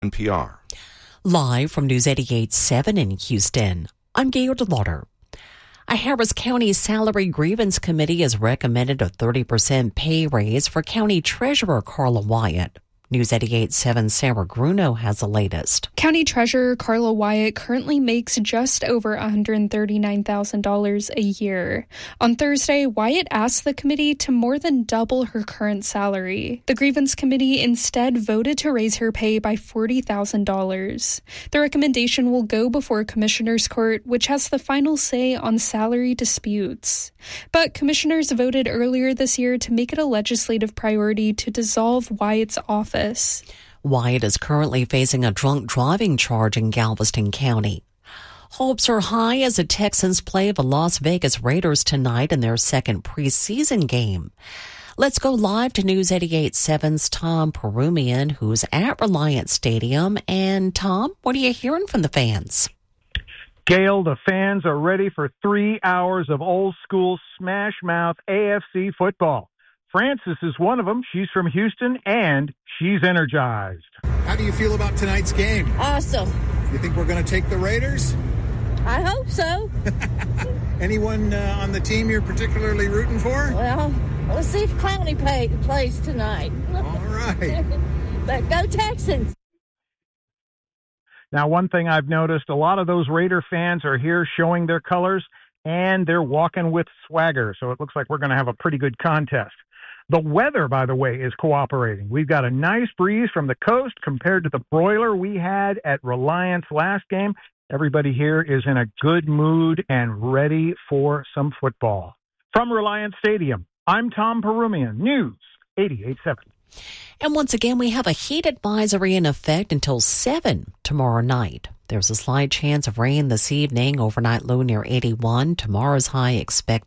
WNPR. Live from News 88.7 in Houston, I'm Gail DeLauder. A Harris County Salary Grievance Committee has recommended a 30% pay raise for County Treasurer Carla Wyatt. News 88.7 Sarah Gruno has the latest. County Treasurer Carla Wyatt currently makes just over $139,000 a year. On Thursday, Wyatt asked the committee to more than double her current salary. The Grievance Committee instead voted to raise her pay by $40,000. The recommendation will go before Commissioners Court, which has the final say on salary disputes. But commissioners voted earlier this year to make it a legislative priority to dissolve Wyatt's office. Wyatt is currently facing a drunk driving charge in Galveston County. Hopes are high as the Texans play the Las Vegas Raiders tonight in their second preseason game. Let's go live to News 88.7's Tom Perumian, who's at Reliant Stadium. And Tom, what are you hearing from the fans? Gail, the fans are ready for 3 hours of old-school smash-mouth AFC football. Frances is one of them. She's from Houston, and she's energized. How do you feel about tonight's game? Awesome. You think we're going to take the Raiders? I hope so. Anyone on the team you're particularly rooting for? Well, let's see if Clowney plays tonight. All right. But go Texans. Now, one thing I've noticed, a lot of those Raider fans are here showing their colors, and they're walking with swagger, so it looks like we're going to have a pretty good contest. The weather, by the way, is cooperating. We've got a nice breeze from the coast compared to the broiler we had at Reliance last game. Everybody here is in a good mood and ready for some football. From Reliance Stadium, I'm Tom Perumian, News 88.7. And once again, we have a heat advisory in effect until 7 tomorrow night. There's a slight chance of rain this evening, overnight low near 81. Tomorrow's high expected